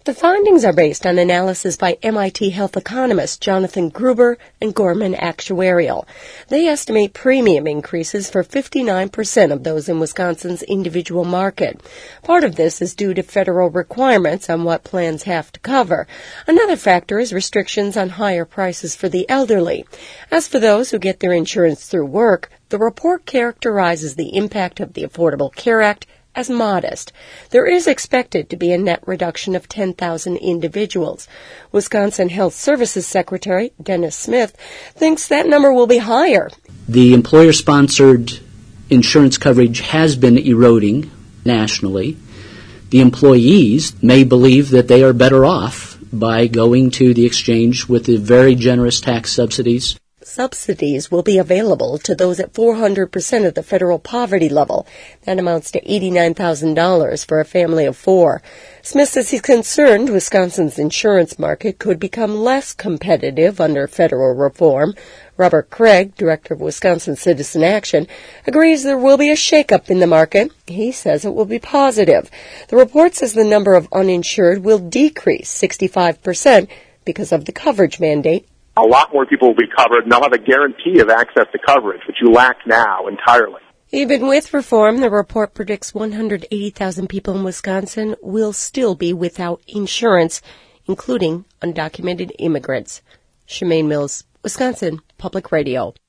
The findings are based on analysis by MIT health economists Jonathan Gruber and Gorman Actuarial. They estimate premium increases for 59% of those in Wisconsin's individual market. Part of this is due to federal requirements on what plans have to cover. Another factor is restrictions on higher prices for the elderly. As for those who get their insurance through work, the report characterizes the impact of the Affordable Care Act as modest. There is expected to be a net reduction of 10,000 individuals. Wisconsin Health Services Secretary Dennis Smith thinks that number will be higher. The employer-sponsored insurance coverage has been eroding nationally. The employees may believe that they are better off by going to the exchange with the very generous tax subsidies. Subsidies will be available to those at 400% of the federal poverty level. That amounts to $89,000 for a family of four. Smith says he's concerned Wisconsin's insurance market could become less competitive under federal reform. Robert Craig, director of Wisconsin Citizen Action, agrees there will be a shakeup in the market. He says it will be positive. The report says the number of uninsured will decrease 65% because of the coverage mandate. A lot more people will be covered, and they'll have a guarantee of access to coverage, which you lack now entirely. Even with reform, the report predicts 180,000 people in Wisconsin will still be without insurance, including undocumented immigrants. Shemaine Mills, Wisconsin Public Radio.